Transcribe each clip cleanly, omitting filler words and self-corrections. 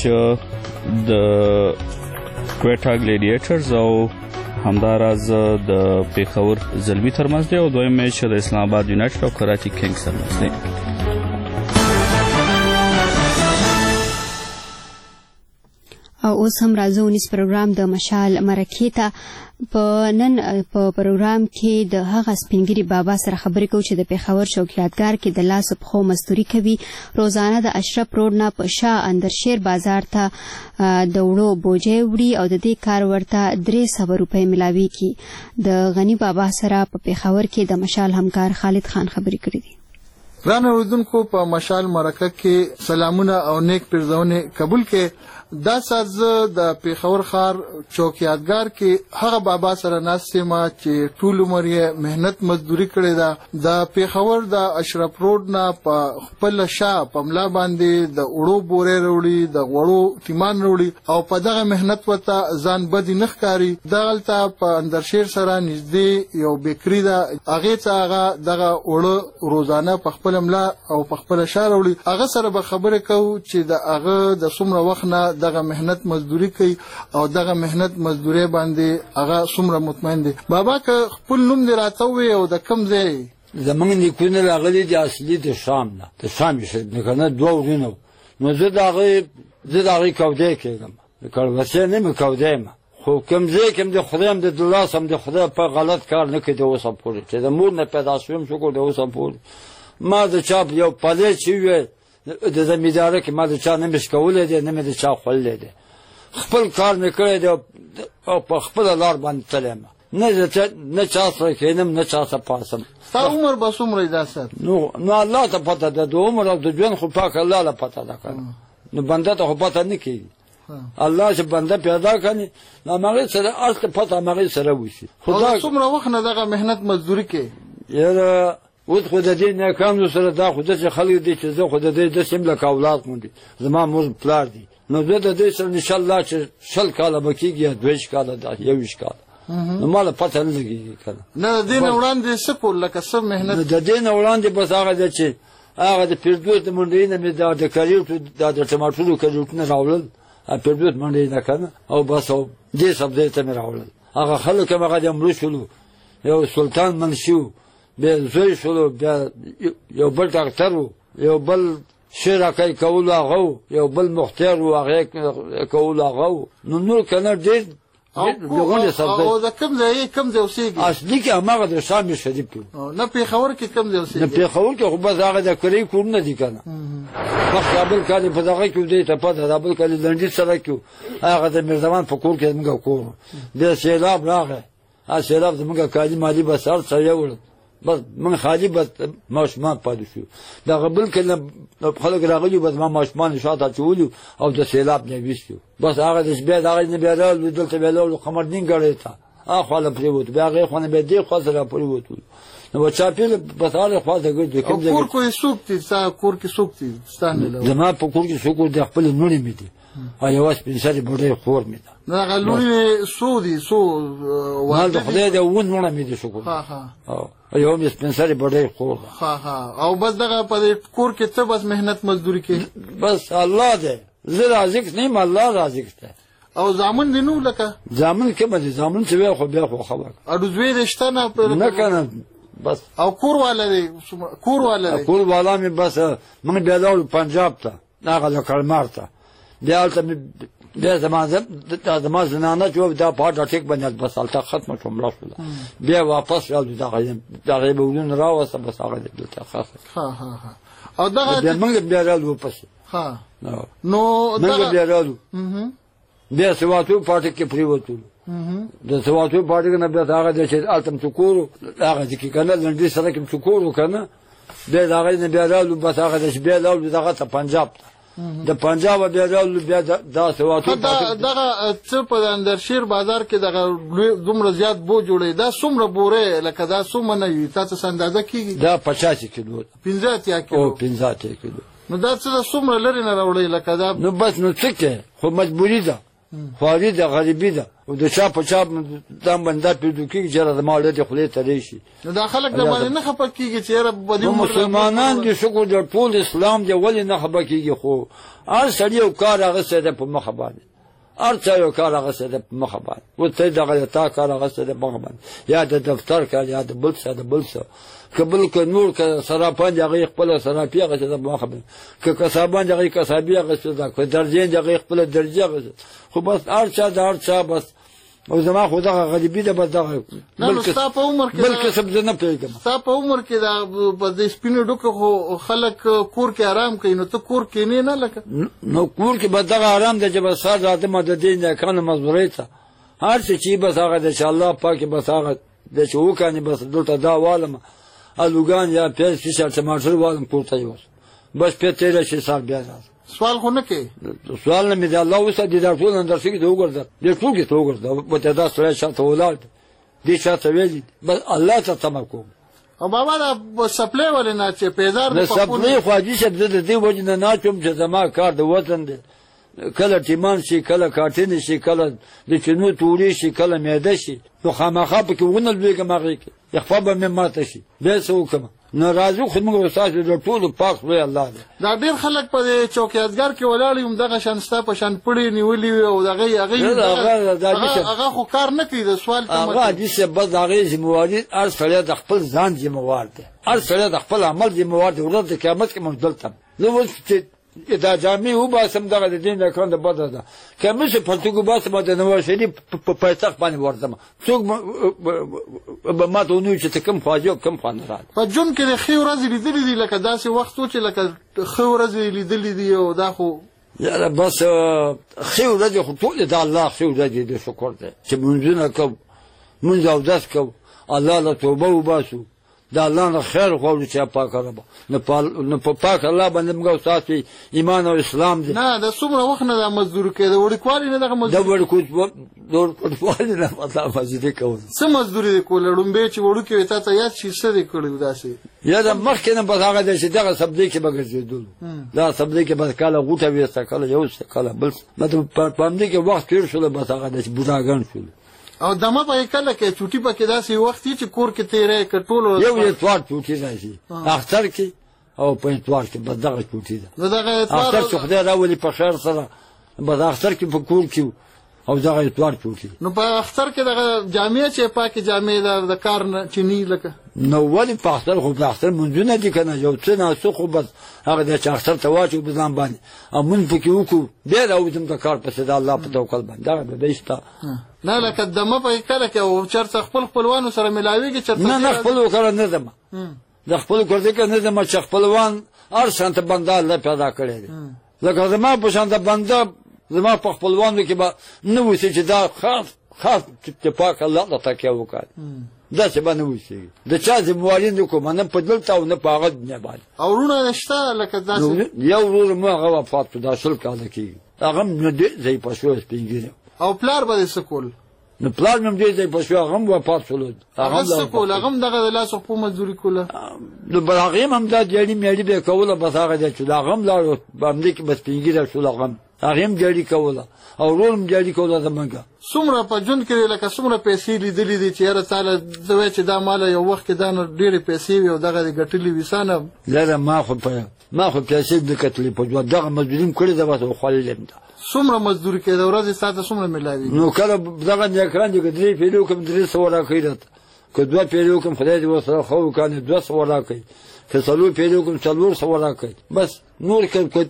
میچ د کویټا ګلیډیټرز او همداراز د پیښور زلمی ترمنځ دی او دویم میچ د اسلام آباد یونایټډ او کراچي کینګز ترمنځ دی. او اوس هم راځو ونیس پروګرام د مشال مرکې ته. په نن په پروګرام کې د هغه سپینګری بابا سره خبرې کوو چې د پیښور چوکیاتګار کې د لاس په خو مزدوري کوي. روزانه د اشرف روډ نه په شاه اندرشیر بازار ته د وړو بوجۍ وړي او د دې کار ورته 300 روپۍ ملاويږي. د غنی بابا سره په پیښور کې د مشال همکار خالد خان خبرې کړې دي. رانه اوردونکو په مشال مرکه کې سلامونه او نیک پرځونه قبول کې. دا ساز د پیښور ښار چوکیاتګار کې هغه بابا سره ناسمه چې ټول عمر یې مهنت مزدوري کړې ده. د پیښور د اشرف روډ نه په خپل شاه په ملا باندې د وړو بورې وروړي د غوړو تیمان وروړي او په دغه مهنت وته ځان بدی نه ښکاري. دغلته په اندرشیر سره نږدې یو بیکری ده. هغه ته هغه دغه وړو روزانه په خپل ملا او په خپل شاه وروړي. هغه سره به خبرې کوو چې د هغه د څومره وخت نه دغه مهنت مزدوري کوي او دغه مهنت مزدوري باندې هغه څومره مطمئن دي. بابا که خپل نوم دې راته ووایې او د کوم ځای؟ زمونږ نیکونه راغلي دي اصلي د شام نه، د شام یې که نه 2 ورونه. نو زه د هغې کودی کېږم، د کړوسۍ نه مې کودی یم، خو کوم ځای کې هم د خدای هم د دلاس هم د خدای په غلط کار نه کوي د اوسه پورې چې د مور نه پیدا شوم شکر د اوسه پورې. ما د چا یو پلی چې وی د زمینداره کې ما د چا نه مې شکولی دی نه مې د چا خوړلی دی. خپل کار مې کړی دی او په خپله لار باندې تللی یم. نه چا سره کښېنم نه چا سره پاڅم. ستا عمر به څومره دا سر؟ نو الله ته پته ده، د عمر او د ژوند خو پاک الله له پته ده که نو بنده ته خو پته نه کېږي. الله چې بنده پیدا کړي نو همغې سره هر څه پته همغې سره وشي. او د څومره وخت نه دغه محنت مزدوري کوې؟ یاره اوس خو د دې نیکانو سره دا خو داسې خلک دي چې زه خو د دې داسې یم لکه اولاد غوندې زما مور پلار دي. نو زه د دې سره انشاءالله چې 20 کاله به کېږي یا 22 کاله 21 کاله نو ما له پته نه لګېږي که نه. د دې نه وړاندې څه کول لکه څه محنت؟ د دې نه وړاندې بس هغه ده چې هغه د فردوس د منډۍ نه مې د کریټو د ټماټرو کریټونه راوړل فردوس منډۍ نه که نه او بس او دې سبزۍ ته مې راوړل. هغه خلک هم هغه د مړه شولو، یو سلطان منشي و، بیا زوی شولو، بیا یو بل ډاکټر و، یو بل شیرکۍ کولو هغه و، یو بل مختار و هغه کولو هغه و. نو نور که نه ډېر لغونې سبزۍ. او د کوم ځای اوسېږي؟ اصلي کې هماغه د شام شریف کې. نه پیښور کې کوم ځای اوسېږي؟ نه پیښور کې خو بس هغه د کرۍ کورونه دي که نه. مخکې بل کال یې په دغه کې و دی ته پته ده، بل کال یې لنډي سړک کې و، هغه د میرزمان په کور کې زموږ کور و. بیا سیلاب راغی، هغه سیلاب زموږ کالي مالي بس هر څه یوړل، بس من خالي بس ماشومان پاتې شو. دغه بل کله خلک راغلي بس ما ماشومان شاته اچولي او د سیلاب نه ویستو. بس هغه د بیا د هغې نه بیا راغلو دلته بیا لاړو قمردین ګړۍ ته هاخوا له پرېوتو، بیا هغې خوا نه بیا دې خوا سره پرېوتو. نو به چاپېره بس هغې خوا ته ګرځو. او کور کې څوک دي؟ ستا کور کې څوک دي؟ زما په کور کې څوک د خپلې لوڼې مې دي او یوه سپین سرې بوډۍ خور مې ده. نو هغه لوڼې څو دي؟ څو د خدای د 7 لوڼه مې دي شکر. او یوه مې سپین سرې بوډۍ خور ده. او بس دغه په کور کې ته بس محنت مزدوري کوې؟ بس الله دی، زه رازق نه یم، الله رازق دی. او زامن دې نو لکه؟ زامن کومه دي؟ زامن چې وی خو بیا خو خبر اډو زوی دې شته نه که نه بس. او کور والا دی؟ کور والا مې بس موږ بیا لاړو پنجاب ته هغه لکړمار ته. بیا هلته مې بیا زما زنانه چې دا په هاټ اټیک باندې بس هلته ختمه شوه مړه شوله. بیا واپس راغلو دغه یې به ولونه راوسته بس هغه دلته خاصه. او دغه بیا موږ بیا راغلو ورپسې. نو موږ بیا راغلو بیا سواتو پاټک کې پرېوتلو. د سواتو پاټک نه بیا هغه دی چې هلته م چکور و هغه دی کې که نه لنډي سړک م چکور و که نه. بیا د هغې نه بیا راغلو بس هغه دی چې بیا لاړو دغه ته پنجاب ته. د پنجاب بیا راغلو بیا دا سواتو دغه څه په اندرشیر بازار کې دغه دومره زیات بو جوړوي. دا څومره بورې لکه دا څومره نه وي تاسو څه اندازه کېږي؟ دا 85 کیلو 15 کیلو. او 15 کیلو. نو دا څه څومره لرې نه راوړئ لکه دا؟ نو بس نو څه کې خو مجبوري ده، خواري ده، غریبي ده. او د چا په چا دا بنده پیدا کېږي چې د مال د خولې ته شي نو دا خلک د باندې نه خپه کېږي چې یاره بدی مسلمانان دي شکر د ټول اسلام دی ولې نه خپه کېږي خو هر سړی یو کار اغوستی دی په مخه باندې هر چا یو کار اغوستی دی په مخه باندې اوس ته دغه تا کار اغوستی دی په مخه باندې یا د دفتر کار یا د بل څه که بل که نور که صرافان د هغې خپله صرافي اغوستې ده په مخه باندې که کسابان د هغې کسابي اغوستې ده که درجین د هغې خپله درجې اغوستې خو بس هر چا د هر چا بس او زما خو دغه غریبي ده بس دغه بل کسب زه نه پوهېږم ستا په عمر کې په دې سپینو ډوکو خو خلک کور کې آرام کوي نو ته کور کښېنې نه لکه نو کور کې بس دغه آرام ده چې بس سر راځم د دې نیکانو مزدورۍ ته هر څه چې بس هغه ده چې الله پاک بس هغه ده چې وکړي بس دلته دا والم الوګان یا پیاز فیصد ټماټر والم کور ته یوسم بس پې تېره شي سال بیا راځم سوال خو نه کوي سوال نه مې د الله اوسه دې دا ټول اندرسې کې ته وګرځه دې ټول کې ته وګرځه ورته دا سړی شاته ولاړ دی دې شاته ویلي بس الله ته تمه کوم او بابا دا سپلې ولې نه چې پیزار د سپلې خو حاجي صاحب زه د دې وجې نه ناچوم چې زما کار د وطن دی کله ټیمان شي کله کاټین شي کله د چینو توري شي کله معده شي نو خامخا پکې ونه لوېږم هغې کې یخفه به مې ماته شي بیا څه وکړم نو راځو خو موږ ستاسو د ټولو پاک لوی الله دی دا ډېر خلک په دې چوکیادګر کې ولاړ یو دغه شان ستا په شان پړې نیولي وي او هغه خو کار نه کوي د سوال هغه حاجي صاحب بس د هغې ذمواري هر سړی د خپل ځان ذموار دی هر سړی د خپل عمل ذموار دی ورځ د قیامت کې موږ دلته زه اوس دا جامې وباسم دغه د دین د کړن د بده ده که مې چې پرتګو باسم د نواز شریف په پایتخت باندې ورځم څوک به ما ته ونیو چې ته کوم خواځې او کوم خوا نه راځې په ژوند کې د ښې ورځې لیدلي دي لکه داسې وخت و چې لکه ښه ورځې لیدلي دي او دا خو یاره بس ښې ورځې خو ټولې د الله ښې ورځې د شکر دی چې مونځونه کوو مونځ اودس کوو الله له توبه وباسو د الله نه خیر غواړو چې پاک رب نو په پاک الله باندې موږ تاسو ایمان او اسلام دي نه د څومره وخت نه د مزدور کې د وړکوالي نه دغه مزدور د وړکوالي نه مطلب مزدوري کوي څه مزدوري کوله ډومبه چې وړو کې ته یاد شي څه دې کړو داسې یا د مخکې نه په هغه د چې دغه سبزی کې بغرزیدل دا سبزی کې بس کاله غوټه وېسته کاله یو څه کاله بل مطلب په باندې کې وخت تیر شول بس هغه د بوډاګان شول او دمه په کله کې چوټي پکې داسې وخت چې کور کې تیرې کټول یو اتوار چوټي راځي اختر کې او په اتوار کې بس دغه چوټي ده دغه اتوار اختر چې خدای راولي په خیر سره بس اختر کې په کور کې او دغه اتوار چوټي نو په اختر کې دغه جامع چې پاکي جامع د کار نه چني لکه نو ولی په اختر خو په اختر منځونه دي کنه یو څه نه څه خو بس هغه د اختر ته واچو په ځان باندې او مونږ پکې وکړو بیا راوځم د کار پسې د الله په توکل باندې دا به بهشته نه لکه دمه په کله کې او چرته خپلوانو سره ملاويږي چرته نه خپل وکړه نه دمه د خپل کړه کې نه دمه چې خپلوان هر سنت بنده الله پیدا کړی دی لکه زما په شان د بنده زما په خپلوانو کې به نه وسی چې دا خاص چې پاک الله ته تکیه وکړي دا څه باندې وسی د چا ذمہواری نه کوم نه په دلته او نه په هغه نه باندې او ورونه نشته لکه داسې یو ورور مو هغه وفات شو دا شل کاله کېږي هغه نه دی ځای په شو سپینګیره او پلار به سکول نو پلار مې دې ځای په شو هغه وفات شو هغه سکول هغه دغه لاس په مزدوري کوله نو بلغه هم دا جړی مېړي به کوله بس هغه چې هغه لا باندې کې بس سپینګیره شو هغه هغه جړی کوله او رول جړی کوله زمونږه څومره په جون کې لکه څومره پیسې لیدلې دي چې هر تعالی دوی چې دا مال یو وخت کې دا ډېرې پیسې وي او دغه ګټلې وسانه لره ما خو پیسې د کتلې په جوړ دغه مزدوریم کړی دا واسه خاللم دا څومره مزدوري کې د ورځې ساته څومره ملاوي نو کله دغه نه اکران دې درې پیلو کوم درې سوال راکړه که دوه پیلو کوم خدای دې وسره خو کنه دوه سوال راکړي که څلور پیلو کوم څلور سوال راکړي بس نور کې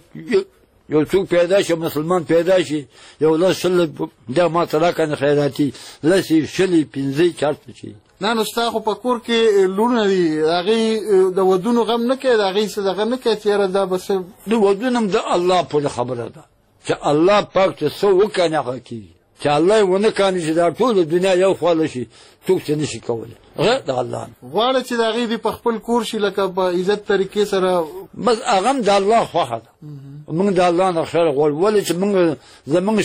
یو څوک پیدا شي مسلمان پیدا شي یو لاس شل دا ما ترا کنه خیراتی لسی شلی پنځه چارت شي نه نو ستا خو په کور کې لونه دي هغه د ودونو غم نه کوي هغه څه دغه نه کوي چې دا بس د ودونم د الله په خبره ده چې الله پاک څه سو وکنه کوي چې الله ونه کاني چې دا ټول دنیا یو خپل شي څوک څه نشي کولای غیر د الله غواړي چې دا غي په خپل کور شي لکه په عزت طریقې سره بس هغه د الله خوخه موږ د الله نه خیر غواړو ولې چې موږ زمونږ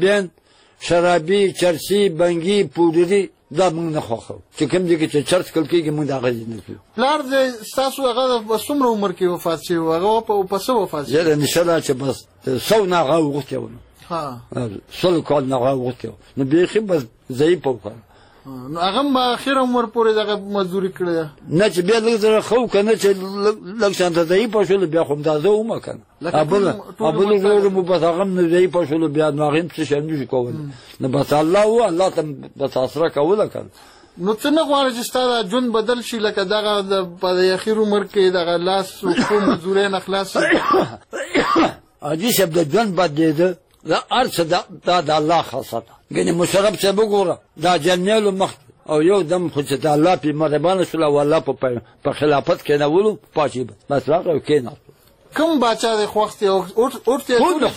شرابي چرسي بنګي پودري دا موږ نه خوخو چې کوم دي چې چرس کول کېږي موږ دا غږ نه کوو پلار دې تاسو هغه په څومره عمر کې وفات شوی هغه په څو وفات شوی زه ان شاء الله چې بس 100 نه غو غوښتو سل کال نه غوښته نو بیخي بس ضعیف وکړ نو هغه ما اخر عمر پورې دغه مزدوري کړې نه چې بیا لږ زره خو کنه چې لږ شانته ضعیف شول بیا خو مدازه ومه کنه ابل ورو مو بس هغه نه ضعیف شول بیا ناغیم څه شرم کول نه بس الله ته بس اسره کوله کنه نو څنګه غواړي چې ستاسو جون بدل شي لکه دغه په اخر عمر کې دغه لاس او مزدوري نه خلاص اجي شب د جون بدل دا ارث د الله خاصه ګنې مشرب څه وګوره دا جنیل مخ او یو دم خو چې د الله په مهربانه شول او الله په خلافت کې نه ولو پاتې بس راغی کېنه کوم بچا د خوختي او اورته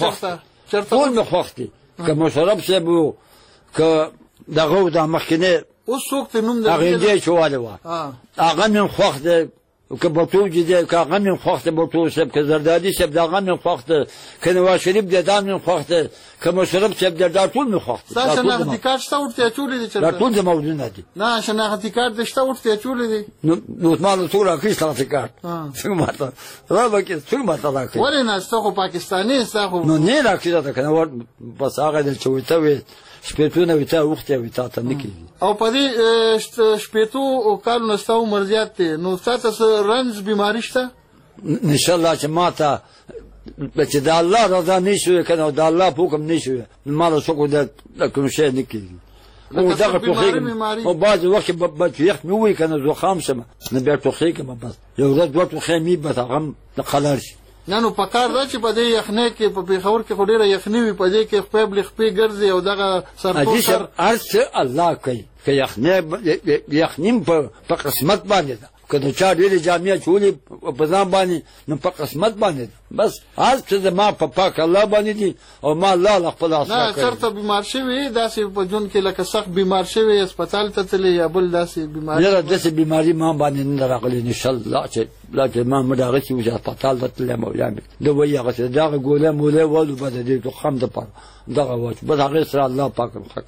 ټول مخ خوختي که مشرب څه وو که دغه د مخکنه اوس څوک نوم د هغه دې چواله وا هغه من خوخته که بطول جدي که هغه من خوخته بطول سب که زردادي سب دغه من خوخته که نواز شریف د من خوخته که مشرب سب د ټول من خوخته تاسو نه احتکار شته ورته چولې دي چې ټول د موضوع نه دي نه شنه احتکار د شته ورته چولې دي نو مال ټول راکې احتکار څنګه ماته راو کې څنګه ماته راکې ولې نه ستاسو خو پاکستاني ستاسو نو نه راکې دا کنه بس هغه د چويته وي شپېتونه وتا وخت وتا ته نکي او په دې شپېتو او کال نو ستاسو مرزيات نو تاسو رنز بیماری شته ان شاء الله چې ماته چې د الله رضا نشوي کنه د الله حکم نشوي مال څوک د کوم شي نکي او دغه توخیږي او بعض وخت به یخ مې وای کنه زوخام سم نه بیا توخیږي بس یو ورځ دوه توخیمي به هغه د خلار شي نه نو پکار دا چې په دې یخنه کې په پیښور کې خو ډیره یخنی وي په دې کې خپل خپې ګرځي او دغه سرتور سر ارس الله کوي که یخنیم په قسمت باندې ده که د چا ډېرې جامې چولې په ځان باندې نو په قسمت باندې ده بس هر څه زما په پاک الله باندې دي او ما الله له خپل اسره کوي نه چېرته بیمار شوي داسې په ژوند کې لکه سخت بیمار شوي هسپتال ته تللی یا بل داسې بیماري یاره داسې بیماري ما باندې نه راغلې انشاءالله چې لا ما مړ هغسې و چې هسپتال ته تللی مولا مې ده وایي هغسې دغه ګولۍ مولۍ والو به د دې تخم دپاره دغه واچ بس هغې سره الله پاک ښه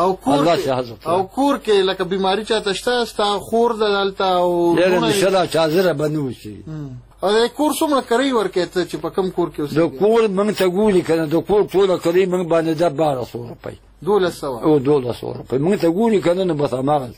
کوي او کور کې لکه بیماري چاته شته ستا خور ده دلته او ډېره انشاءالله چې حاضره به نه وشي او د کور څومره کرۍ ورکوې ته چې په کوم کور کې اوسېږې د کور موږ ته ګوري که نه د کور ټوله کرۍ موږ باندې ده 1200 روپۍ 1200 او 1200 روپۍ موږ ته ګوري که نه نو بس هماغه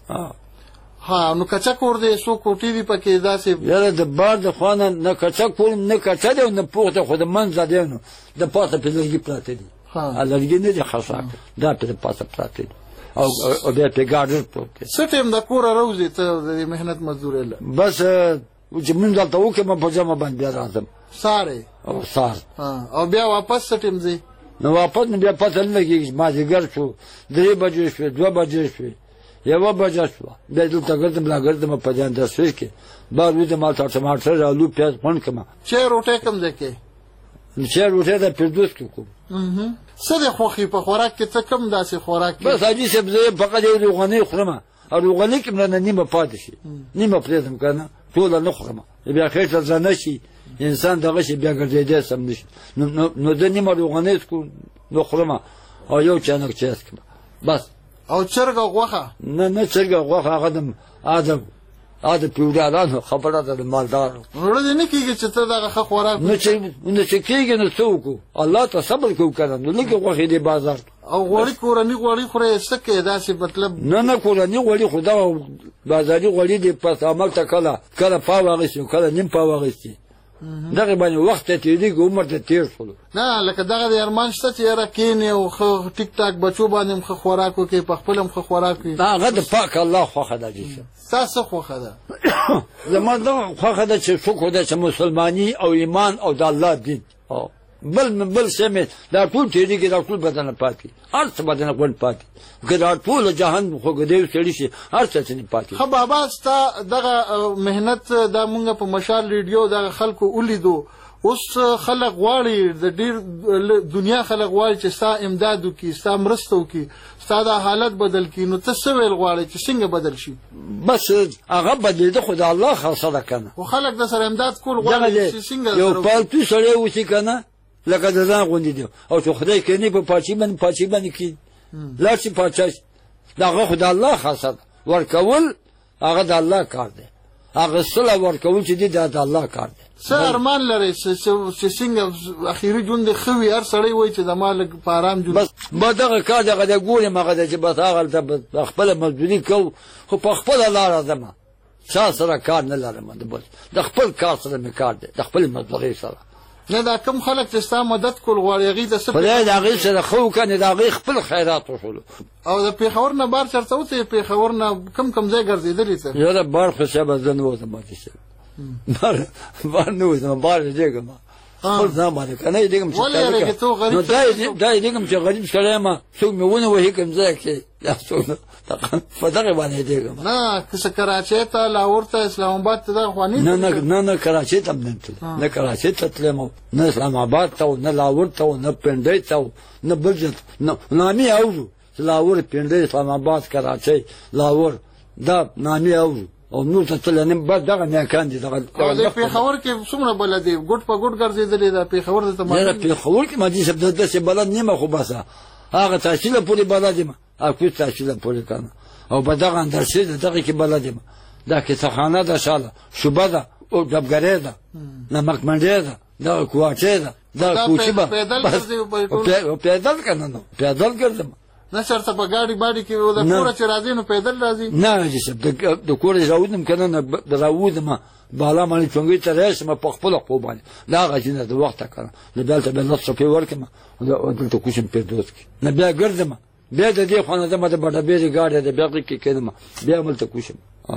ها نو کچا کور دی څو کوټې دي پکې داسې یاره د بار د خوا نه کچا کور نه کچا دی او نه پورته خو د منځه دی نو د پاسه پې لرګي پراته دي لرګي نه دي خشاک دا پې د پاسه پراته دي او بیا پې ګاډر پروت دی څه ټایم د کوره راوځې ته د محنت مزدورۍ بس چې مونږ دلته وکړم په جمع باندې بیا راځم سارې او سار او بیا واپس څه ټایم ځې نو واپس نو بیا پته نه لګېږي مازدیګر شو 3 بجې شوې 2 بجې شوې 1 بجه شوه بیا دلته ګرځم لا ګرځم په ځان درسوي کې بار وځم مالته ټماټر آلو پیاز خوند کړم چې روټۍ کوم ځای کې چې روټۍ د فردوس کې کوم څه د خوښي په خوراک کې څه کم داسې خوراک بس حاجي صاحب زه فقط یو روغنۍ خورم او روغنۍ کې مې نیمه پاتې شي نیمه پرېږدم که نه ټوله نه خورم بیا خېټه زنه شي انسان دغه شي بیا ګرځېدی سم نه شي نو زه نیمه روغنۍ نو خورم او یو چانک چای څښم بس او چرګ او غوښه نه چرګ او غوښه هغه د پیوډالانو خبره ده د مالدارو وړه دې نه کېږي چې ته دغه ښه خوراک نو چې کېږي نو څه وکړو الله ته صبر کوو که نه نو لږې غوښې دې بازار او غوړي کورني غوړي خورې څه کوې داسې مطلب نه کورني غوړي خو دغه بازاري غوړي دې پس عمل ته کله پاو اخېستي کله نیم پاو اخېستي دغه باندې وخت ته تېرېږي عمر ته تېر شولو نه لکه دغه د ارمان شته چې یاره کښېنې او ښه ټیک ټاک بچو باندې هم ښه خوراک وکړې په خپل هم ښه خوراک وکړې هغه د پاک الله خوښه ده جیشه ستا څه خوښه ده زما دغه خوښه ده چې شکر ده چې مسلماني او ایمان او د الله دین بل څه مې دا ټول تېرېږي دا ټول بدنه پاتې هر څه بدنه غونډ پاتې که دا ټوله جهان خو ګدی سړي شي هر څه ځینې پاتې ښه بابا ستا دغه محنت دا مونږ په مشال ریډیو دغه خلکو ولیدو اوس خلک غواړي د ډېر دنیا خلک غواړي چې ستا امداد وکړي ستا مرسته وکړي ستا دا حالت بدل کړي نو ته څه ویل غواړې چې څنګه بدل شي بس هغه بدلېده خو د الله خاصه ده که نه خو خلک د سره امداد کول غواړي چې څنګه یو پالتو سړی اوسي که نه لکه د ځان غوندې دی او چې خدای کوي په پاچي باندې کښېني لاړ شي پاچا شي د هغه خو د الله خاصه ده ورکول هغه د الله کار دی اخیستل او ورکول چې دا د الله کار دی. څه ارمان لرئ چې څنګه اخیري ژوند ښه وي؟ هر سړی وایي چې زما لږ په ارام ژوند. بس ما دغه کار دغه د ګورم هغه دی چې بس هغلته خپله مزدوري کوو، خو په خپله لاره ځم، چا سره کار نه لرم. بس د خپل کار سره مې کار دی، د خپلې مزدورۍ سره. نه دا کوم خلک چې ستا مدد کول غواړي هغوی د څه خدای د هغوی سره ښه وکړي، د هغوی خپل خیرات وښولو. او د پېښور نه بار چېرته وتې؟ پېښور نه کوم ځای ګرځېدلې ته؟ یاره بار خو صاحبه زه نه وځم ماتې صاحب، بار نه وځم، بار یې دیږم خپل ځان باندې که نه یې دیږم چې نو دا یې دیږم چې غریب سړی یم، څوک مې ونیوهي کوم ځای کې یا څوک په دغې باندې یې دیږم. نه که کراچۍ ته، لاهور ته، اسلام آباد ته دغه خوا نه کراچۍ ته هم نه تللی، نه کراچۍ ته تللی، نه اسلام آباد ته، نه لاهور ته، نه پنډۍ ته، نه بل ځای ته. نامې اورو چې لاهور، پنډۍ، اسلام آباد، کراچۍ، لاهور، دا نامې اورو او نور ته تللی نه، بس دغه نیاکان دي. او د پېښور کې څومره بلد دی؟ ګوټ په ګوټ ګرځېدلې ده پېښور ته؟ یاره پېښور کې مدي صاحب داسې بلد نه یم، خو بس هغه تحصیله پورې بلد یم، کوم تحصیله پورې که نه، او په دغه اندرسې د دغې کې بلد یم. دا کیسهخانه ده، شاله شوبه ده، او ډبګرۍ ده، نمک منډۍ ده، دغه کوواچۍ ده، دغه کوچي به پیدل که نه نو پیدل ګرځم. نه چېرته په ګاډي باډي کې د کوره چې راځي نو پیدل راځي؟ نه حاجي صاحب د کوره راوځم که نه راوځم بالا باندې چونګۍ ته راشم په خپله خو باندې د هغه ځینه د وخته که نه، نو بیا هلته بیا لس روپۍ ورکړم دلته کوشم فردوس کې، نه بیا ګرځم، بیا د دې خوا نه ځم د بډهبېرې ګاډی ده، بیا هغې کې کېدم، بیا هملته کوشم.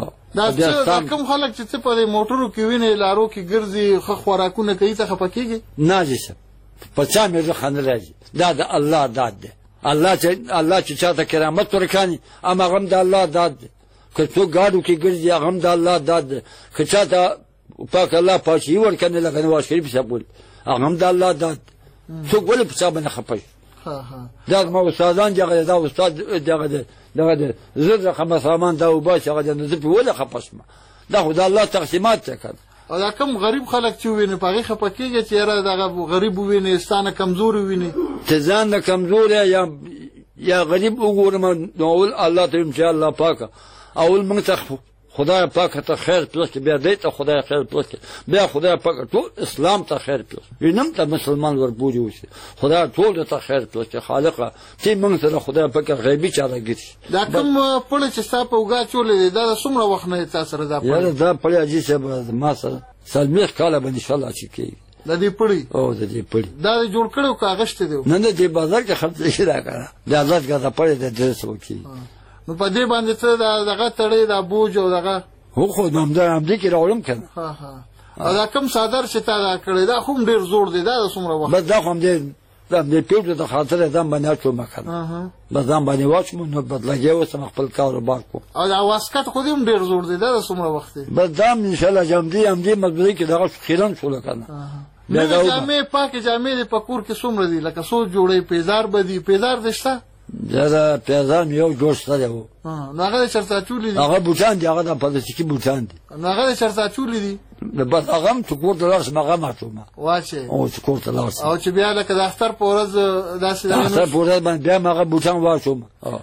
دا کوم خلک چې څه په دې موټرو کې وینې، لارو کې ګرځي، ښه خوراکونه کوي، ته خفه کېږي؟ نه حاجي صاحب په چا مې زخه نه راځي، دا د الله داد دی. الله چې چاته کرامت ورکړي هغه هم د الله داد دی. که څوک ګاډو کې ګرځي هغه هم د الله داد دی. که چاته پاک الله پاچاهي ورکړي لکه نواز شریف صاحب ویل هغه هم د الله داد دی. څوک ولې په چا باندې خفه شي؟ دا زما استادان دغه دا استاد دغه زه د خمسامان دا وباسي هغه نو زه پې ولې خفه شم؟ دا خو د الله تقسیمات څه که او دا کوم غریب خلک چې ووینې په هغې خفه کېږي چې یاره دغه غریب ووینې، ستا نه کمزور ووینې؟ چې ځان نه کمزور یا غریب وګورم نو اول الله ته یم چې الله پاکه اول موږ ته خدای پاک ته خیر پلس کړي، بیا دی ته خدای خیر پلس کړي، بیا خدای پاک ټول اسلام ته خیر پلس وینم ته مسلمان وربوجي وشي، خدای ټول ته خیر پلس کړي. خالقه چې موږ سره خدای پاک غیبي چارهګیر شي. دا کوم پړی چې ستا په اوږه چولې دی دا څومره وخت نه تا سره دا پړی؟ یاره دا پړی حاجي صاحب ما سره څلوېښت کاله به انشاءالله چې کېږي. د دې پړی؟ او د دې پړی دا دې جوړ کړی و که اغوښتی دی؟ نه دې بازار کې خرڅ شي دا که نه د 10 ګزه پړی د 300 کېږي. نو په دې باندې څه دغه تړی دا بوج او دغه هو خو همدې کې راوړم که نه. او دا کوم څادر چې تا دا کړی دا خو هم ډېر زوړ دی، دا د څومره وخت؟ بس دا خو همدې پیټو د خاطره ځان باندې اچوم که نه، بس ځان باندې واچوم نو بس لګیا اوسم خپل کاروبار کوم. او دا واسکټ خو دې هم ډېر زوړ دی، دا د څومره وخت دی؟ بس دا هم انشاءالله همدې مزدورۍ کې دغه خیرن شوله که نه. نوې جامې پاکې جامې دې په کور کې څومره دي؟ لکه څو جوړې پیزار به دي؟ پیزار دې شته؟ دا پیزار مې یو جوړ شته دی. نو هغه دې چېرته اچولي دي؟ هغه بوټان دي، هغه د پلاستیکي بوټان دي. نو هغه دې چېرته اچولي دي؟ بس هغه هم چې کور ته لاړ شم هغه هم اچوم واچوې او چې کور ته لاړ شم او چې بیا لکه د اختر په ورځ داسې د اختر په ورځ باندې بیا هم هغه بوټان واچوم.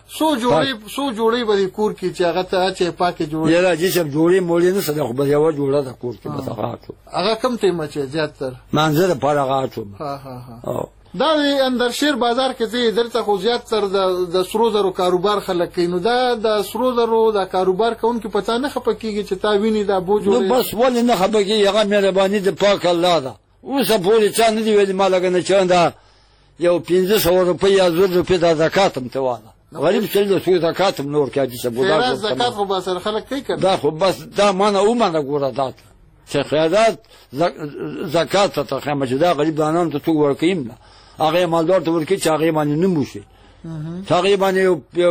څو جوړې به دې کور کې چې هغه ته اچې پاکې جوړې؟ یاره حاجي صاحب جوړې مولې نشته دی، خو بس یوه جوړه ده کور کې، بس هغه اچوم. هغه کوم ټایم اچوې زیاتتر؟ مانځه دپاره هغه اچوم. دا د اندرشیر بازار کې ځې دلته خو زیاتتر د سرو زرو کاروبار خلک کوي، نو دا د سرو زرو د کاروبار کوونکي په تا نه خفه کېږي چې تا ویني دا بوج نو بس ولې نه خفه کېږي؟ هغه مهرباني د پاک الله ده. اوسه پورې چا نه دي ویلي ما لږه نه چا دا یو 500 روپۍ یا 1000 روپۍ دا زکات هم ته واله غریب سړي د څو زکات هم نور کاږي چې خیرات زکات خو به سره خلک کوي که دا خو بس دا مانه ومنه ګوره دا چې خیرات زکات ته خیمه چې دا غریبانو ته څوک ورکوي نه، هغه مالدار ته ورکوي چې هغې باندې نه موشي، چې هغې باندې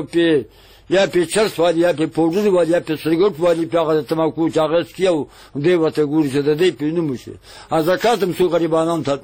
یا پې چرس والي یا پې پوډر والي یا پې سګرټ والي پې هغه د تماکو چې هغه څکي او دی ورته ګوري چې د دې پې نه موشي. زکات هم څو غریبانو ته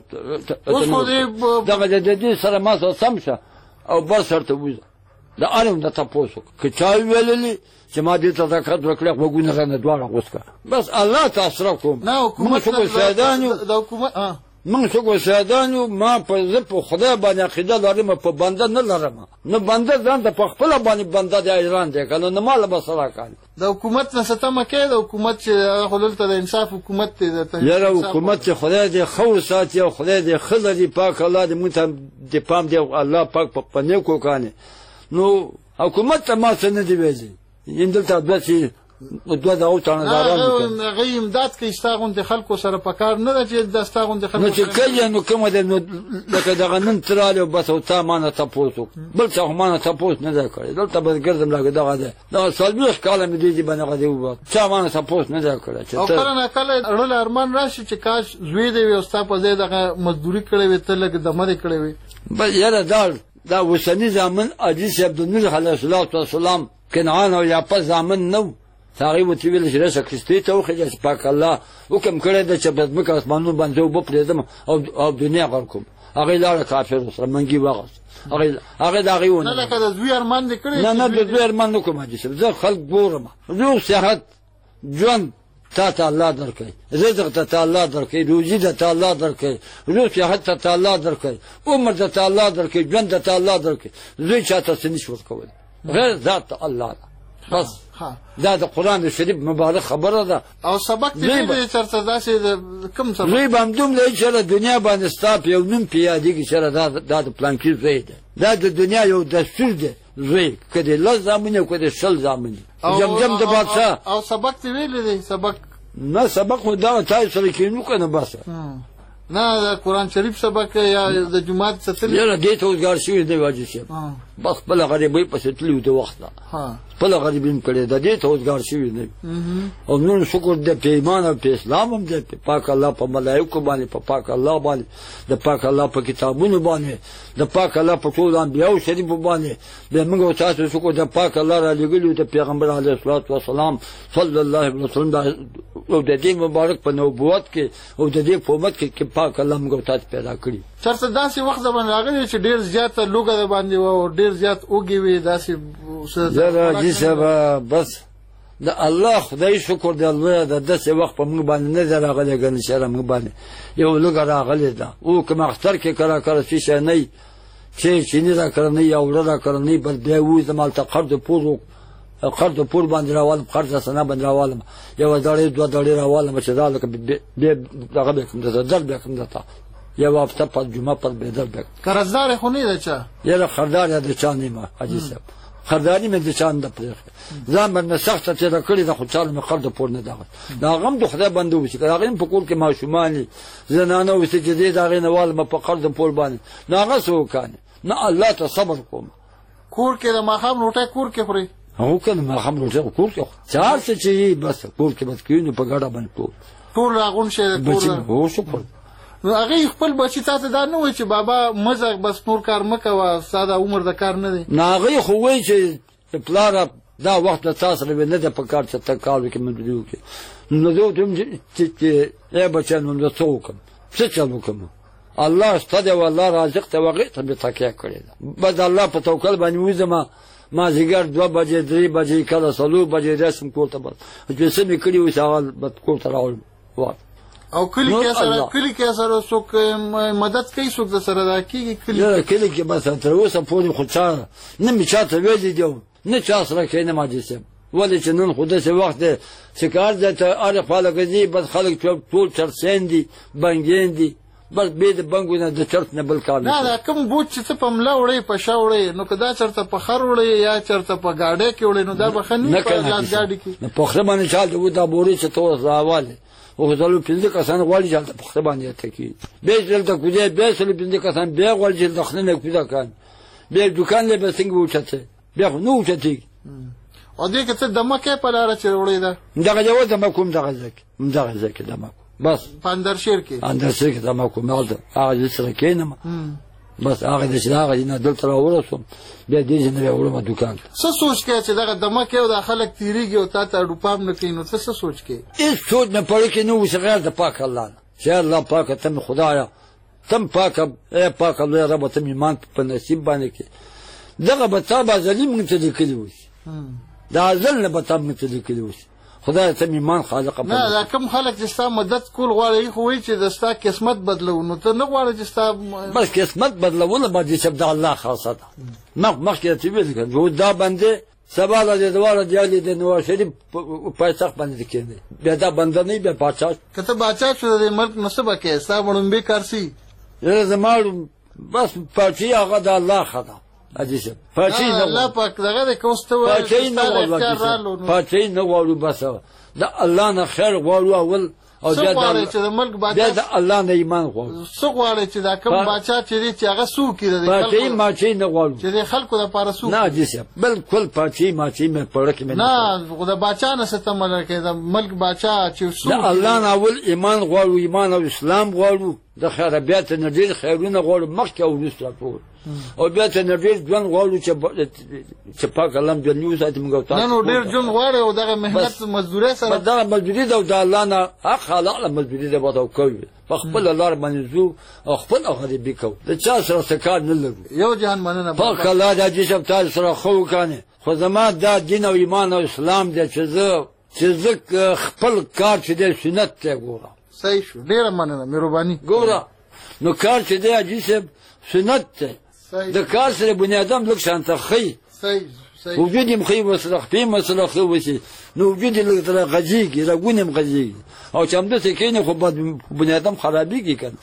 دغه د دې سره ما سره سم شه او بس ورته ووځه د هر نه تپوس وکړه که چا ویللي چې ما دې ته زکات ورکړی غوږونه رانه دواړه غوڅ کړه، بس الله ته اسره کوم. نه حکومت من څوک سیادانو ما په خدای باندې عقیده لرم په بنده نه لرم نه بنده ځان ته په خپل باندې بنده د ایران دی کنه نه مال به سره کوي د حکومت نه ستمه کې د حکومت چې خللته د انصاف حکومت دی یاره حکومت چې خدای دې خو ساتي او خدای دې خلدي پاک الله دې مونږ دې پام دې الله پاک په نیکو کانه نو حکومت ته ما څه نه دی ویلي اندلته داسې دوه دغو تانهداران هغه امداد کوي ستا غوندې خلکو سره په کار نه ده چې دا ستا غوندې خلکو نو چې کوي نو کومه ده نو لکه دغه نن ترالی او بس او تا مانه تپوس بل څه مانه تپوس نه ده کړی دلته به ګرځم لکه دغه ده دا څلوېښت کاله مې دې باندې غدې وبا چا مانه تپوس نه ده کړی او کله نه کله اړول ارمان راشي چې کاش زوی دې وي او ستا په ځای دغه مزدوري کړې وي ته لږ دمه دې کړې وي بس یاره دا اوسني زامن حدیث عبدالنور علیه الصلاة والسلام کنعان او یاپس زامن نو هغه وتی ویل چې رسا کریستی ته وخه چې پاک الله حکم کړی د چې په مکه اسمانونو باندې وب پرېدم او دنیا غر کوم هغه لاره کافر سره منګي واغس هغه دا غيونه نه لکه د زوی ارمان دې کړی نه د زوی ارمان نو کوم دي زه خلق ګورم زه صحت ژوند تا الله درکې رزق ته الله درکې روزي ته الله درکې روح صحت ته الله درکې عمر ته الله درکې ژوند ته الله درکې زوی چاته سنش ورکول غیر ذات الله بس دا د قران شریف مبارک خبره ده او سبق دې چرته داسې کوم سبق زوی باندې له چره دنیا باندې ستاپ یو نیم پیادګي چره دا د پلان کې زوی ده دا د دنیا یو دستور ده زوی کدی لازمونه کدی شل زامن جمجم د بادشاہ او سبق دې ویل دي سبق نه سبق خو دا تاسو سره کې نو کنه بس نه د قران شریف سبق یا د جمعات ستل یاره دې ته وګار شي دی واجب شي بس بل غریبې په ستلو د وخت ها بل غریبین کړي د دې ته وګار شي دی او نن شکر دې په ایمان او په اسلام هم دې پاک الله په ملائکه باندې په پاک الله باندې د پاک الله په کتابونو باندې د پاک الله په ټول انبیاء او شریف باندې د موږ تاسو شکر د پاک الله را لګلو د پیغمبر علیه الصلاۃ والسلام صلی الله علیه وسلم او د دې مبارک په نبوت کې او د دې په امت کې پاک الله موږ تاسو پیدا کړی چرته داسې وخت باندې راغلی چې ډیر زیات لوګه باندې او ډیر زیات اوږي وي داسې زه جسبه بس د الله خدای شکر دی الله د داسې وخت په موږ باندې نه راغلی ګن شرم موږ باندې یو لوګه راغلی دا او کوم اختر کې کرا شي نه چې نه را کړنی یا ور را کړنی بل بیا وې زمال ته قرض پور باندې راوالم قرض سنه باندې راوالم یو دوه دړې راوالم چې دا لکه به دغه به کوم د درد به کوم دتا یو هفته په جمعه پر به درد قرضدار خو نه ده چا یره خردار یا د چا نه ما حاجی صاحب خرداری مې د چان د پرخ ځان باندې سخت ته راکړی د خو چاله مې قرض پور نه دغه دا غم د خدای باندې وشي هغه په کول کې ماشومان زنانه وسه جديد هغه نوال ما په قرض پور باندې ناغه سو کانه نه الله ته صبر کوم کور کې د ماخام روټه کور کې خوري هو کنه ماخام روټه کور کې چار څه چي بس کور کې بس کینو په ګډه باندې ټول راغون شه کور هو شکر نو هغه خپل بچی ته دا نه وای چې بابا مزه بس نور کار مکه ساده عمر د کار نه دی نه هغه خو وای چې پلار دا وخت تاسو نه ده په کار چې تکاو کې من دیو کې نو دوی چې ای بچن نو څوکم څه چلو کوم الله ستاسو والله رازق ته وغه ته به تکیه کړی بس الله په توکل باندې وځم ما زیګر 2 بجې 3 بجې کله سلو بجې رسم کوته بس چې څه مې کړی و سوال بد کوته راول وای او کلی کې سره څوک مدد کوي څوک د سره راکېږي کلی کې بس تر اوسه پورې خو چا نه می چاته ویلي دی نه چا سره کې نه ماجي سم ولې چې نن خو داسې وخت دی چې کار دته اره خلک بس خلک ټول چرسین دي بنګین دي بس به د بنګونه د چرت نه بل کار نه کوم بوت چې په ملا وړي په شا وړي نو کدا چرته په خر وړي یا چرته په گاډه کې وړي نو دا بخنی په گاډي کې په خره باندې چال د ودا بوري چې تو راواله او زلو پنځه کسان غواړي چې په خره باندې ته کې به ځلته کوجه به سل پنځه کسان به غواړي چې دخنه کوجه کان به دکان له بسنګ وچته به نو وچته او دې کې څه دمکه په لار چې وړي دا دغه جواب دمکوم دغه ځکه دمکو بس پاندر شیر کې اندر کې دمکو مال هغه سره کینم بس هغه د شراغه نه دلته راورسم بیا دې نه راورم دکان څه سوچ کې چې دغه دمکه او د خلک تیریږي او تا ته ډوپام نه کینو څه سوچ کې هیڅ سوچ نه پړ کې نو وسه غیر د پاک الله چې الله پاک ته خدایا تم پاک اے پاک الله رب ته ایمان په نصیب باندې کې دغه بتا با ظلم مونږ ته لیکلی وي دا ځل نه بتا مونږ ته لیکلی وي خدای ته ایمان خالق نه دا کوم خلک چې ستا مدد کول غواړي خو وایي چې د ستا قسمت بدلو نو ته نه غواړې چې ستا بس قسمت بدلول باندې چې د الله خاصه ده مخکې ته ویل کړه دا بنده سبا د دواره دیالي د نواز شریف پایتخت باندې کېږي بیا دا بنده نه بیا پاچا کته باچا شو د ملک نسبه کې ستا وړومبي کارسي زموږ بس پاچي هغه د الله خدا عزیز پاچي نه الله پاک دغه د کوستو پاچي نه غواړو بس د الله نه خیر غواړو اول او بیا چې د ملک باچا د الله نه ایمان غواړو څو غواړي چې دا کوم باچا چې هغه سو کړي د پاچي ماچي نه غواړو چې د خلکو د پاره سو نه عزیز بالکل پاچي ماچي مې پړه کې نه خو د باچا نه ستم لکه د ملک باچا چې سو د الله نه اول ایمان غواړو ایمان او اسلام غواړو د خیرات نه ډیر خیرونه غواړو مخکې او وروسته ټول او بیا ته ډیر ژوند غواړو چې پاک الله دې نیو ساتي موږ ته نو ډیر ژوند غواړو او دغه مهنت مزدوري سره دا مزدوري د الله نه حق خلق له مزدوري د وته کوي په خپل الله باندې زو او خپل غریبي کو د چا سره سکار نه لګو یو جهان مننه پاک الله د جسم تاسو سره خو کنه خو زما دا دین او ایمان او اسلام دې چې زه خپل کار چې د سنت ته ګورم صحیح شو ډیر مننه مهرباني ګوره نو کار چې د جسم سنت ته د کار سره بنی ادم لږ شانته خي صحیح وجود یې مخې وسره په مسله خو وسی نو وجود یې لږ تر غږیږي راګونم غږیږي او چې هم د څه کینې خو بنی ادم خرابېږي کنه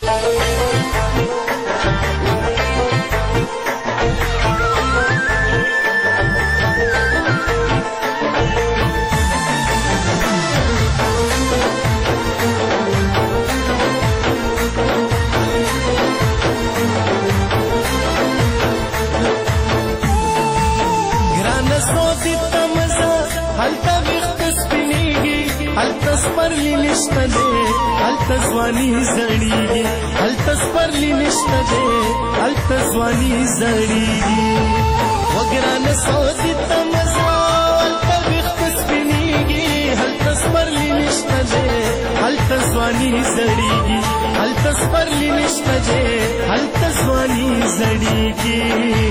سپرلی نشته دے هلته ځواني زړیږي هلته سپرلی نشته دے هلته ځواني زړیږي وګرانه سودی ته مزه هلته وخت سپینیږي هلته سپرلی نشته دے هلته ځواني زړیږي هلته سپرلی نشته دے هلته ځواني زړیږي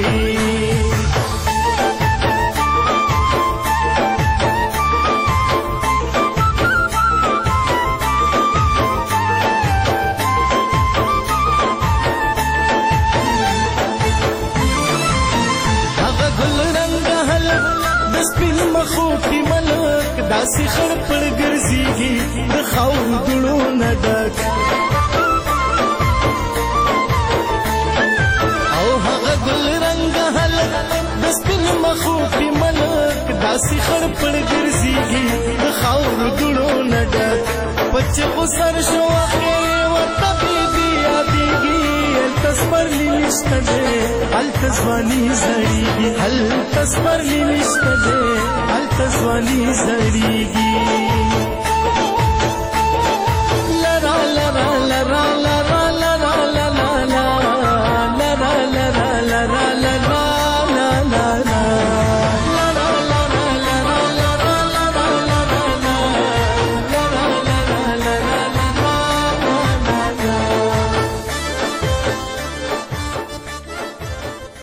مخوتی ملک داسې خړ پړ ګرځيږي د خاورو دړو نه ډک او هغه ګل رنګ هلک د سپین مخوتی ملک داسې خړ پړ ګرځيږي د خاورو دړو نه ډک بچ کو سر شو اخر ورته بي یادېږي تسپرلی نشته دے هلته ځواني زړیږي هلته سپرلی نشته دے هلته ځواني زړیږي